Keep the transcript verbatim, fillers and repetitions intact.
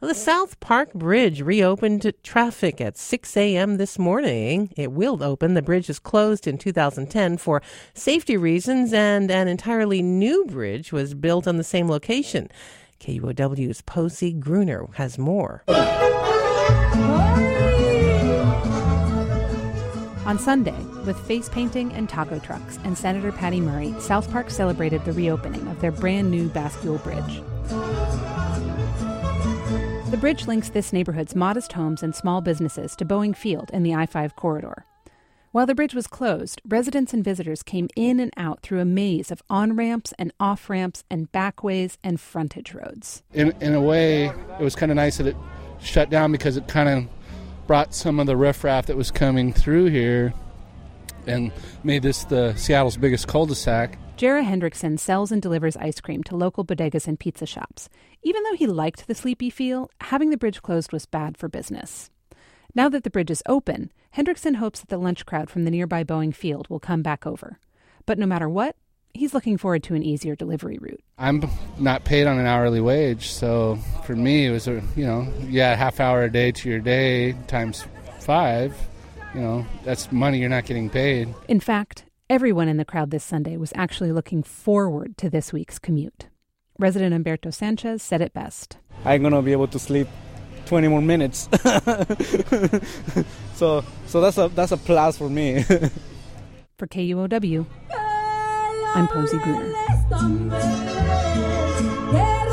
Well, the South Park Bridge reopened to traffic at six a.m. this morning. It will open. The bridge was closed in two thousand ten for safety reasons, and an entirely new bridge was built on the same location. K U O W's Posey Gruner has more. On Sunday, with face painting and taco trucks and Senator Patty Murray, South Park celebrated the reopening of their brand new Bascule Bridge. The bridge links this neighborhood's modest homes and small businesses to Boeing Field in the I five corridor. While the bridge was closed, residents and visitors came in and out through a maze of on-ramps and off-ramps and backways and frontage roads. In, in a way, it was kind of nice that it shut down because it kind of brought some of the riffraff that was coming through here and made this the Seattle's biggest cul-de-sac. Jara Hendrickson sells and delivers ice cream to local bodegas and pizza shops. Even though he liked the sleepy feel, having the bridge closed was bad for business. Now that the bridge is open, Hendrickson hopes that the lunch crowd from the nearby Boeing Field will come back over. But no matter what, he's looking forward to an easier delivery route. I'm not paid on an hourly wage, so for me it was, a, you know, yeah, half hour a day to your day times five. You know, that's money you're not getting paid. In fact, everyone in the crowd this Sunday was actually looking forward to this week's commute. Resident Humberto Sanchez said it best. I'm going to be able to sleep twenty more minutes. so so that's a that's a plus for me. For K U O W, I'm Posey Gruner.